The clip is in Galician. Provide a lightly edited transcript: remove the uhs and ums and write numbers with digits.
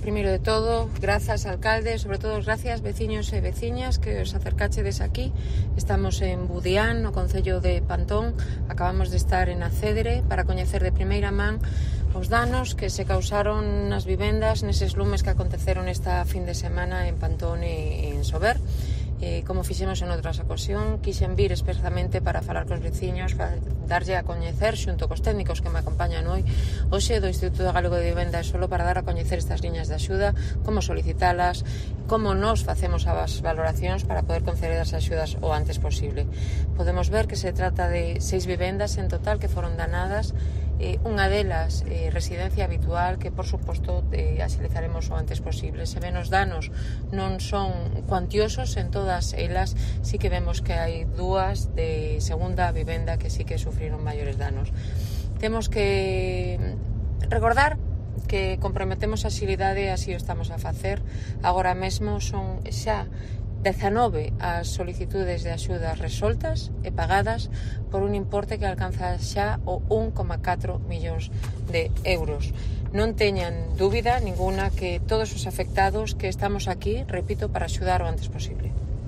primeiro de todo, grazas alcalde, sobre todo grazas veciños e veciñas que os acercachedes aquí. Estamos en Budián, no concello de Pantón, acabamos de estar en Acédere para coñecer de primeira man os danos que se causaron nas vivendas neses lumes que aconteceron esta fin de semana en Pantón e en Sober. Como fixemos en outras ocasión, quixen vir expresamente para falar cos veciños, para darlle a coñecer xunto cos técnicos que me acompañan hoxe do Instituto Galego de Vivenda e Solo, para dar a coñecer estas liñas de axuda, como solicitalas, como nos facemos as valoracións para poder conceder as axudas o antes posible. Podemos ver que se trata de 6 vivendas en total que foron danadas, unha delas residencia habitual que por suposto axilizaremos o antes posible. Se ven os danos non son cuantiosos, en todas elas sí que vemos que hai dúas de segunda vivenda que sí que sufriron maiores danos. Temos que recordar que comprometemos a axilidade e así o estamos a facer. Agora mesmo son xa 19 as solicitudes de axudas resoltas e pagadas por un importe que alcanza xa o 1,4 millóns de euros. Non teñan dúbida ninguna que todos os afectados que estamos aquí, repito, para axudar o antes posible.